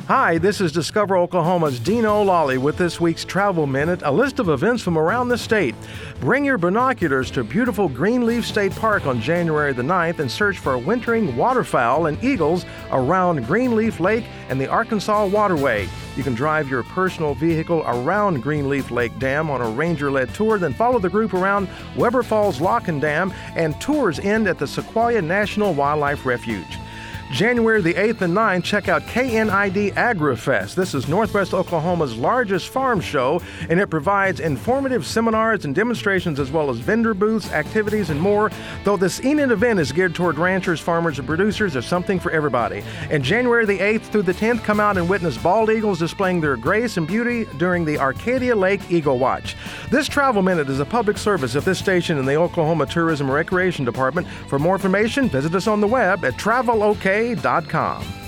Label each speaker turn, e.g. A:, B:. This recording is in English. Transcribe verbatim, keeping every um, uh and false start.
A: Hi, this is Discover Oklahoma's Dean O'Lally with this week's Travel Minute, a list of events from around the state. Bring your binoculars to beautiful Greenleaf State Park on January the ninth and search for wintering waterfowl and eagles around Greenleaf Lake and the Arkansas Waterway. You can drive your personal vehicle around Greenleaf Lake Dam on a ranger-led tour, then follow the group around Weber Falls Lock and Dam, and tours end at the Sequoia National Wildlife Refuge. January the eighth and ninth, check out K N I D AgriFest. This is Northwest Oklahoma's largest farm show, and it provides informative seminars and demonstrations as well as vendor booths, activities, and more. Though this Enid event is geared toward ranchers, farmers, and producers, there's something for everybody. And January the eighth through the tenth, come out and witness bald eagles displaying their grace and beauty during the Arcadia Lake Eagle Watch. This Travel Minute is a public service of this station and the Oklahoma Tourism and Recreation Department. For more information, visit us on the web at travel o k dot com.